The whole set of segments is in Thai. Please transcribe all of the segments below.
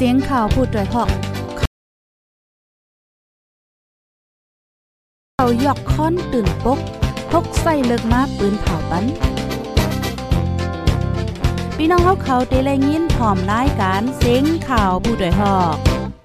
สียงข่าวพูดด้วยหอกเขายอกค้อนตื่นปกพกใส่เลิกมาปืนเผาปันพี่น้องเขาได้แลยินพร้อมรายการเสียงข่าวผู้ด้วยหอก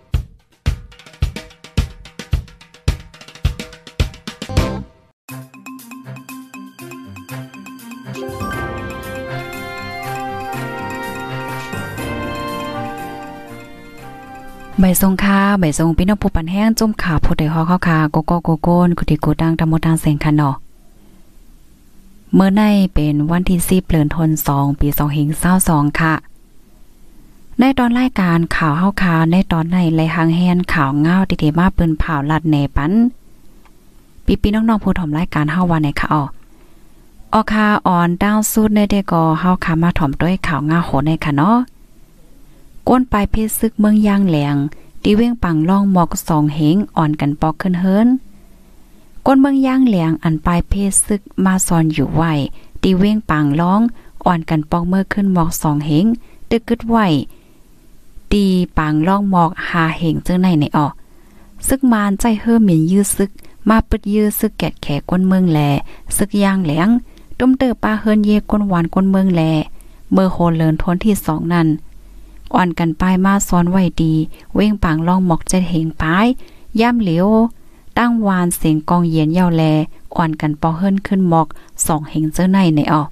ใบทรงค่าใบทรงพี่น้องผู้ปันแห้งจุ่มขาผู้ใดฮอเข้าคาโกโกโกโกนกุติกูดังตะโมตังเซงคันเนาะเมื่อในเป็นวันที่10เดือนธันวาคมปี2522ค่ะในตอนรายการข่าวเฮาคาในตอนในไลหางแฮนข่าวง้าวติๆมาปืนเผาลัดแหนปันพี่ๆน้องๆผู้ถ่อมรายการเฮาว่าไหนค่ะออคาออนดาวสุดในเดก็เฮาคามาถ่อมด้วยข่าวง้าวโหในค่ะเนาะก้นปลายเพชรซึกเมืองย่างแหลงตีเว้งปังล่องหมอก2เหงอ่อนกันปอกขึ้นเฮิรนก้นเมืองย่างแหลงอันปลายเพชรซึกมาซ่อนอยู่ไว้ตีเว้งปังล่องอ่อนกันปอกเมื่อขึ้นหมอก2เหงตึกกึดไว้ตีปังล่องหมอก5เหงจังไหนในออกซึกมานใจเฮอหมิ่นยื้อซึกมาปึดยื้อซึกแกดแขก้นเมืองแลซึกย่างแหลงตุ้มเตอปลาเฮิรนเยก้นหวานก้นเมืองแลเมื่อโหเลินทนที่2นั้นอ่อนกันปลายมาซ้อนไว้ดีเว้งปางล่องหมอก7เหงปลายย่ำเหลียวตั้งวานเสียงกองเย็นยาวแลอ่อนกันปอเฮิรนขึ้นหมอก2เหงเจ้าในออก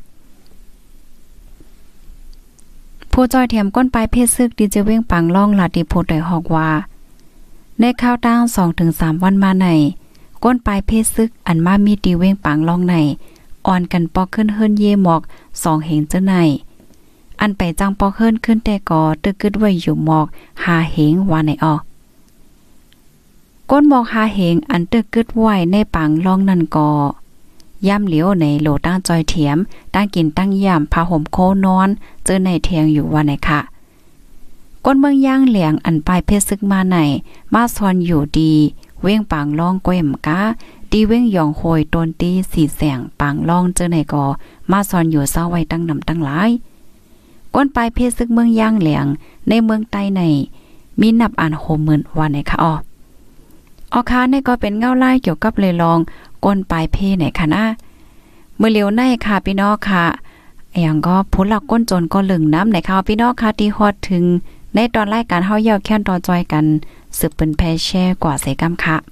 ผู้จอยแถมก้นปลายเพศซึกดีเจเว้งปังล่องลาดิโพดได้ฮอกว่าในข้าวตั้ง 2-3 วันมาในก้นปลายเพศซึกอันมามีดีเว้งปังล่องในอ่อนกันปอขึ้นเฮิรนเยหมอก2เหงเจ้าในอันไปจังปอเฮิรนขึ้นแต่ก่อตึกกึดไว้อยู่หมอก5เหงว่าในออกก้นหมอก5เหงอันตึกกึดไว้ในปังล่องนั่นก่อย่ำเหลียวในโหลตั้งจอยเถียมตั้งกินตั้งย่ำผ้าห่มโคนอนเจอในเทียงอยู่ว่าไหนค่ะก้นเมืองย่างแหลงอันปลายเพชรซึกมาไหนมาซอนอยู่ดีเว้งปางล่องก้มกะดีเว้งหยองโหยตนตีสีแสงปางล่องเจอในก่อมาซอนอยู่เศร้าไว้ตั้งนำตั้งหลายก้นปลายเพชรซึกเมืองย่างแหลงในเมืองใต้ในมีนับอ่าน60,000ว่าไหนค่ะอคาในก็เป็นเงาไล่เกี่ยวกับเลยลองก้นปลายเพไหนค่ะนะเมื่อเร็วในค่ะพี่น้องค่ะอย่างก็ผู้หลักก้นจนก็ลึงน้ำในข่าวพี่น้องค่ะที่ฮอดถึงในตอนรายการเฮาเยาแค้นต่อจอยกันสืบเป็นแพแช่กว่าเสกำค่ะ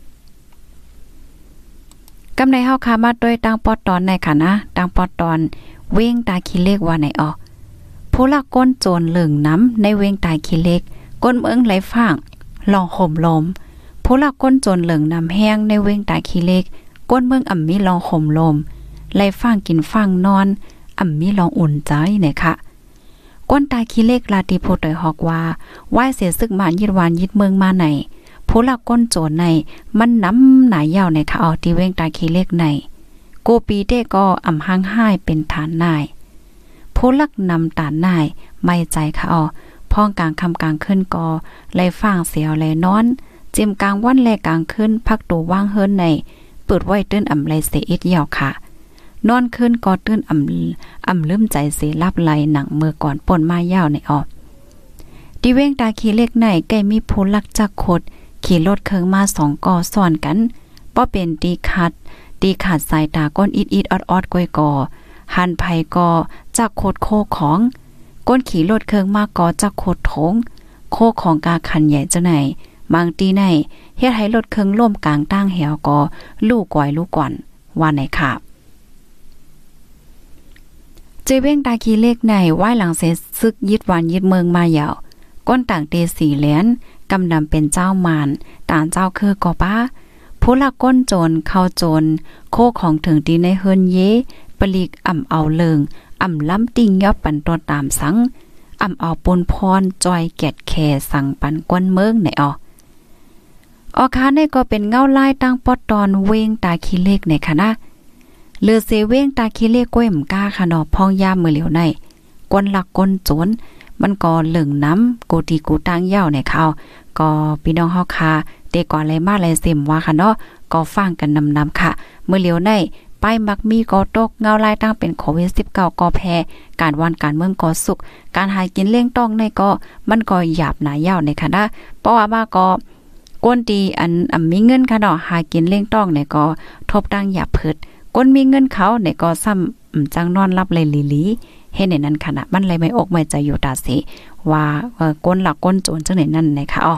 กำในเฮาค่ะมาด้วยตั้งปอดตอนในค่ะนะตั้งปอดตอนเว้งตาขี้เล็กว่าไหนผู้ลักก้นโจรเหลืองน้ำในเวงตายขี้เล็กก้นเมืองไหลฟ่างลองห่มลมผู้ลักก้นโจรเหลืองน้ำแห้งในเวงตายขี้เล็กก้นเมืองอ่ำมีลองห่มลมไหลฟ่างกินฟ่างนอนอ่ำมีลองอุ่นใจเนี่ยค่ะก้นตายขี้เล็กลาติโพดอยฮอกว่าไหว้เสียซึกหมานยิดวานยิดเมืองมาไหนผู้ลักก้นโจรในมันน้ำหนายยาวในค่ะที่เวงตายขี้เล็กในโกปีเต้ก็อ่ำห้างห้ายเป็นฐานนายผู้ลักนำตาหน่ายไม่ใจค่ะพ้องกลางคำกลางขึ้นกอไล่ฟ่างเสียวไล่นอนจิ้มกลางวันแลกลางขึ้นพักตูว่างเฮิรนในเปิดไว้ตื้นอ่ำไลเสียอิดยาวค่ะนอนขึ้นกอตื้นอ่ำลืมใจเสียลับไหลหนังมือก่อนป่นมายาวในดิเว้งตาขี้เล็กในใกล้มีผู้ลักจักขดขี่รถเคิงมา2กอซ้อนกันป้อเป็นดีขาดสายตาก้นอิดออดก้อยกอหันไผก็จักโคดโคของก้นขี่รถเครื่องมากก็จักโคดโถงโคของกาคันใหญ่เจ้าไหนบางตีในเฮ็ดให้รถเครื่องล่มกลางตั้งแหวก็ลูกก่อยลูกก่อนว่าไหนค่ะเจเว้งตาขี้เล็กในไหว้หลังเสซึกยึดวันยึดเมืองมายาวก้นต่างเตสีแหลนกำนำเป็นเจ้ามารต่างเจ้าคือก่อป้าผู้ลักก้นโจรเข้าโจรโคของถึงดีในเฮิรนเยปลีกอ่ำเอาเลิงอ่ำล้ำติ่งยอบปันตัวตามสังอ่ำเอาปนพรจอยแกดแคสั่งปันกวนเมืองในคาในก็เป็นเงาลายตั้งปอดตอนเว้งตาขี้เล็กในคณะเลือเซเว้งตาขี้เล็กก้วยมก้าค่ะเนาะพองยามมือเหลียวในกวนหลักกวนโจรมันก็เหลืองน้ำโกตีกูตั้งยาวในข้าวก็พี่น้องเฮาค่ะเตก่อนอะไรมาอะไรเสมว่าค่ะเนาะก็ฟังกันนำค่ะมือเหลียวในป้ายมักมีก็ตกเงาลายตั้งเป็นโควิด19ก็แพ้การวันการเมืองก็สุกการหากินเลี้ยงต้องในก็มันก็หยาบหนายาวในค่ะนะเพราะว่ามาก็ก้นดีอันมีเงินค่ะเนาะหากินเลี้ยงต้องเนี่ยก็ทบตั้งหยาบเพิดก้นมีเงินเขาเนี่ยก็ซ้ำจังนอนรับเลยลีเฮ็ดในนั้นค่ะนะมันเลยไม่อกไม่ใจอยู่ตาสิว่าก้นหลักก้นโจรจังไหนนั่นนะคะอ๋อ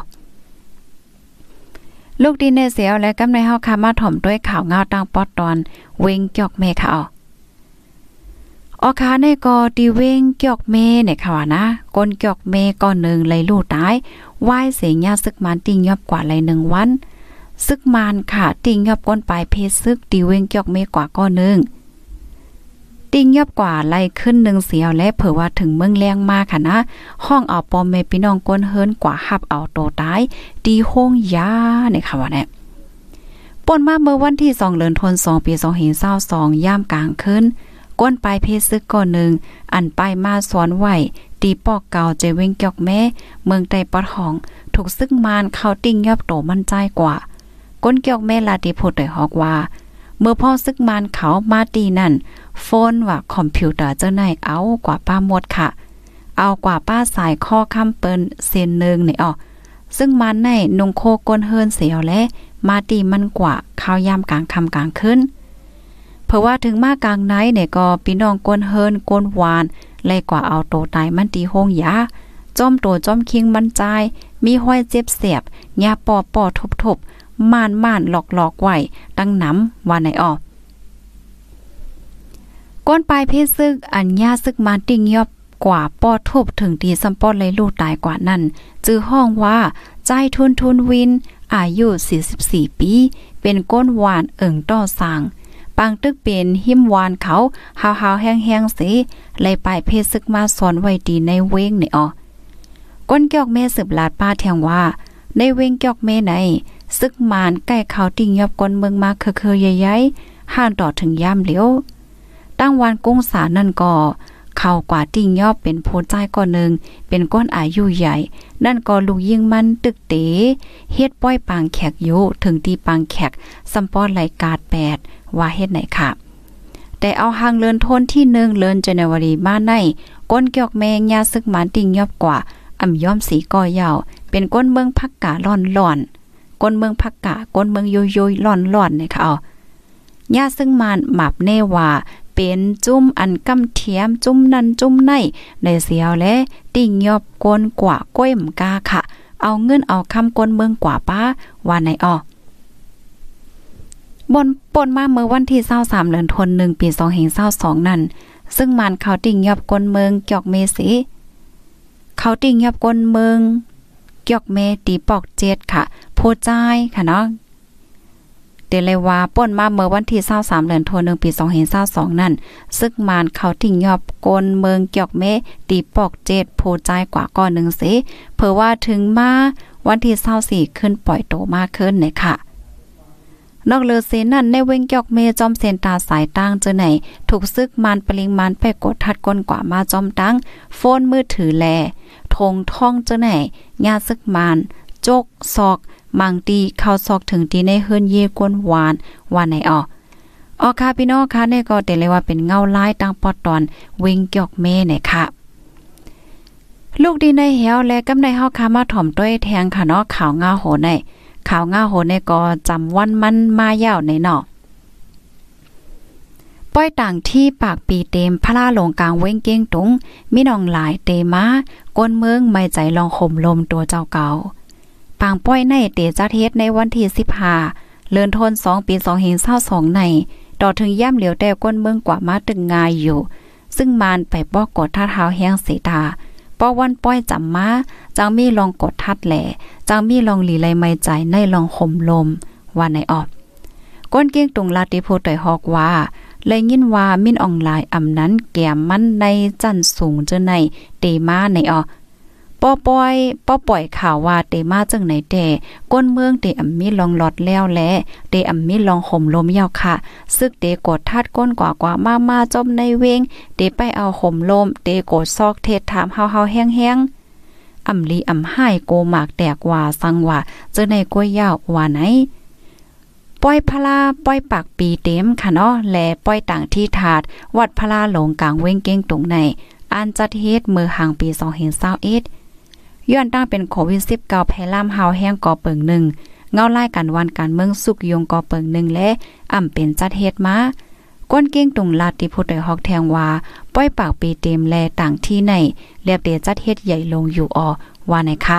ลูกดีเนเสียวและกำในเฮาค่ะมาถ่อมด้วยข่าวเงาตั้งปอดตอนเวงจอกเมค่ะอ๋อค่ะในก็ดีเวงจอกเมเนี่ยค่ะว่านะก้นจอกเมก่อนนึงเลยลูกตายวายเสียญาซึกมันติงยอบกว่าเลย1วันซึกมันค่ะติงยอบก้นปลายเพศซึกดีเวงจอกเมกว่าก้อนนึงติงยอบกว่าไล่ขึ้น1เสียวและเผอว่าถึงเมืองแรงมาค่ะนะห้องเอาปอมเมพี่น้องก้นเฮิรนกว่าหับเอาโตตายดีโฮงยาเนี่ยค่ะว่าเนี่ยป่นมาเมื่อวันที่2เดือนธันวาคมปี2522ย่ามกลางคืนก้นปลายเพศซึกก่อนนึงอันไปมาสอนไหวตีปอกเก่าเจเวงจอกแม่เมืองใต้ปอดห้องถูกซึกมานเข้าติงยอบโตมั่นใจกว่าก้นเกี่ยวแม่ลาติพูดได้ฮอกว่าเมื่อพ่อซึกมานเขามาตีนั่นโฟนว่าคอมพิวเตอร์เจ้าไหนเอากว่าป้าหมดค่ะเอากว่าป้าสายข้อค้ำเปิ้นเส้นนึงนี่ซึ่งมันในนงโคก้นเฮิรนเสียวและมาตีมันกว่าข้าวยามกลางค่ำกลางคืนเพราะว่าถึงมากลางไนเนี่ยก็พี่น้องก้นเฮิรนก้นหวานไล่กว่าเอาโตตายมันตีโฮงยาจ้อมโตจ้อมคิงมันใจมีห้อยเจ็บเสียบยาปอทบม่านหลอกไว้ตั้งน้ำว่าไหนก้นปลายเพศซึกอันยาซึกมาติ่งยอบกว่าปอทุบถึงตีซัมปอดเลยลูกตายกว่านั้นจื้อห้องว่าใจทุนวินอายุ44ปีเป็นก้นหวานต่อสางปังตึกเป็นหิมวานเขาหาวๆแห้งๆสิเลยปลายเพศซึกมาสอนไว้ดีในเว้งนี่ก้นเกี่ยวแม่สืบลาดป้าแทงว่าในเว้งเกี่ยวแม่ไหนซึกมานใกล้เขาติ่งยอบก้นเมืองมาเคยๆใหญ่ๆห่างต่อถึงย่ามเหลียวตั้งวันกุ้งสานั่นก็เข้ากว่าติ่งยอบเป็นโพใจก่อนนึงเป็นก้นอายุใหญ่นั่นก็ลูกยิงมันตึกเตเฮ็ดป้อยปางแขกอยู่ถึงตีปางแขกซัมปอดไหลกาด8ว่าเฮ็ดไหนค่ะแต่เอาหางเลินทนที่1เลินจันวารีมาในก้นเกี่ยวแมงยาซึกมันติ่งยอบกว่าอ่ำย้อมสีก่อยาวเป็นก้นเมืองพักกะล่อนก้นเมืองพักกะก้นเมืองโยล่อนๆนะคะยาซึ่งมันหมับแน่ว่าเป็นจุ้มอันกำเทียมจุ้มนั่นจุ้มในในเสียวและติ่งยอบก้นกว่าก้อยมกาค่ะเอาเงินเอาคำก้นเมืองกว่าป้าว่าไหนบนป่นมาเมื่อวันที่23เดือนธันวาคมปี2522นั่นซึ่งมันเขาติ่งยอบก้นเมืองเกี่ยวเมสิเขาติ่งยอบก้นเมืองเกี่ยวเมตีปอก7ค่ะโพใจค่ะเนาะเดเลยว่าป่นมาเมื่อวันที่23เดือนธันวาคมปี2522นั่นซึกมานเขาติ่งยอบก้นเมืองเกี่ยวเมตีปอก7โพใจกว่าก้อนนึงสิเผื่อว่าถึงมาวันที่24ขึ้นปล่อยโตมากขึ้นเนี่ยค่ะนอกเลือเซนั่นในเว้งเกี่ยวเมจอมเซนตาสายตั้งเจอไหนถูกซึกมันปริงมันไปกดทัดก้นกว่ามาจอมตั้งโฟนมือถือแลทงท่องเจอไหนญาซึกมันจกซอกมังตีเข้าซอกถึงตีในเฮือนเยกวนหวานว่าไหนค่ะพี่น้องค่ะเนี่ยก็เตเลยว่าเป็นเงาลายตั้งปอดตอนเว้งเกี่ยวเมเนี่ยค่ะลูกดีในเหี่ยวและกำในเฮาค่ะมาถ่อมต้วยแทงค่ะเนาะข่าวเงาโหในข่าวง่าโหในก็จำวันมันมายาวในเนาะป้อยต่างที่ปากปีเต็มพระลาหลงกลางเว้งเก้งตุงมีน้องหลายเตมาก้นเมืองไม่ใจลองข่มลมตัวเจ้าเก่าปางป้อยในเตจัดเฮ็ดในวันที่15เดือนธันวาคมปี2522ในต่อถึงย่ำเหลียวแต่ก้นเมืองกว่ามาตึงงายอยู่ซึ่งมานไปป้อกดท่าเท้าแห้งเสตาป้อวันป้อยจำมาจังมีลองกดทัดแหล่จังมีลองหลีไลไม่ใจในลองข่มลมว่าในก้นเกี้ยงตุงลาติโพต่อยฮอกว่าเลยยินว่ามินออนไลน์อำนั้นแก้มมันในจันสูงเจอในเตมาในป้อปล่อยข่าวว่าเตมาจังไหนแต่ก้นเมืองเตอำมีลองหลอดแล้วแลเตอำมีลองข่มลมยาวค่ะซึกเตกดทัดก้นกว่ามาจมในเวงเตไปเอาข่มลมเตกดซอกเทศถามเฮาๆแห้งๆอำลีอำไห้โกหมากแตกว่าสังว่าเจอในกล้วยยาวว่าไหนปป้อยพลาป้อยปากปีเต็มค่ะเนาะและป้อยต่างที่ถาดวัดพลาหลงกลางเว้งเก้งตรงในอันจัดเฮ็ดมือห่างปี2021ย้อนตั้งเป็นโควิด19แพร่ล่ามหาวแห้งก่อเปิง1เงาไล่กันวันการเมืองสุกยงก่อเปิง1และอ่ำเป็นจัดเฮ็ดมาก้นเก้งตุงลาติพุทธฮอกแทงว่าป้อยปากปีเต็มแลต่างที่ในเรียบเดจัดเฮ็ดใหญ่ลงอยู่ว่าไหนคะ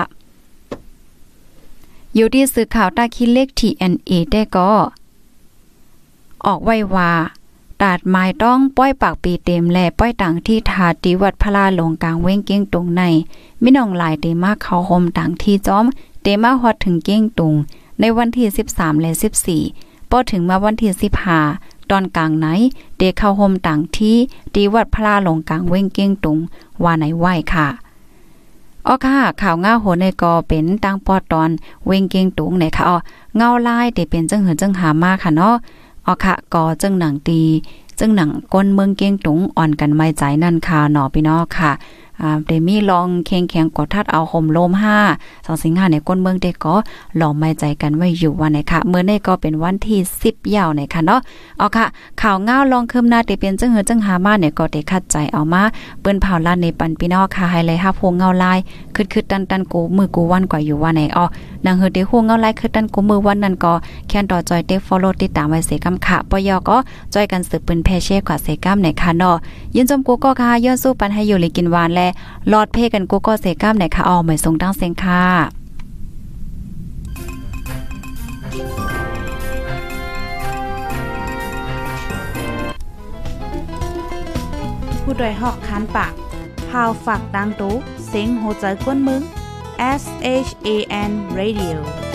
อยู่ที่สื่อข่าวตาคิดเลข TNA ได้ก็ออกไว้ว่าตาดไม้ต้องป้อยปากปีเต็มแลป้อยต่างที่ถาติวัดพลาหลงกลางเว้งเก้งตรงในมิน้องหลายเตมาเข้าโฮมต่างที่จ้อมเตมาฮอดถึงเก้งตุงในวันที่13และ14พอถึงมาวันที่15ตอนกลางไหนเดเข้าโฮมต่างที่ตีวัดพลาหลงกลางเว้งเก้งตุงว่าไหนไหวค่ะค่ะข่าวง่าโหในกอเป็นตั้งปอตอนเว้งเก้งตุงไหนค่ะเงาลายเดเป็นจังเหินจังหามาค่ะเนาะค่ะกอจังหนังตีจังหนังก้นเมืองเก้งตุงอ่อนกันไม่ใจนั่นค่ะหนอพี่น้องค่ะเดมีลองแข็งกอทัดเอาห่มโลม5 2สิงหาในก้นเมืองได้ก็ลองไม่ใจกันไว้อยู่วันไหนค่ะเมื่อนี้ก็เป็นวันที่10ยาวไหนค่ะเนาะค่ะข่าวง่าวลองคืมหน้าเดเป็นจังเหินจังหามาเนี่ยก็ได้คัดใจเอามาเปิ้นเผาลาดในปันพี่น้องค่ะไฮไลท์ฮับโฮงเงาลายคึดตันกูมือกูวันกว่าอยู่ว่าไหนนางเฮอเดโฮงเงาลายคึดตันกูมือวันนั้นก็แค่นต่อจอยเดฟอลโลติดตามไว้เสกำค่ะปยก็จอยกันสืบปืนแพเช่กว่าเสกำไหนค่ะเนาะยินจมกูก็ค่ะย้อนสู้ปันให้อยู่เลยกินหวานและลอดเพกันกูก็เสกล้ามไหนคะเหมือนทรงตั้งเสียงค่ะผู้ดยหอกคันปากพาวฝากดังตู้เสียงโหใจกวนมึง SHAN Radio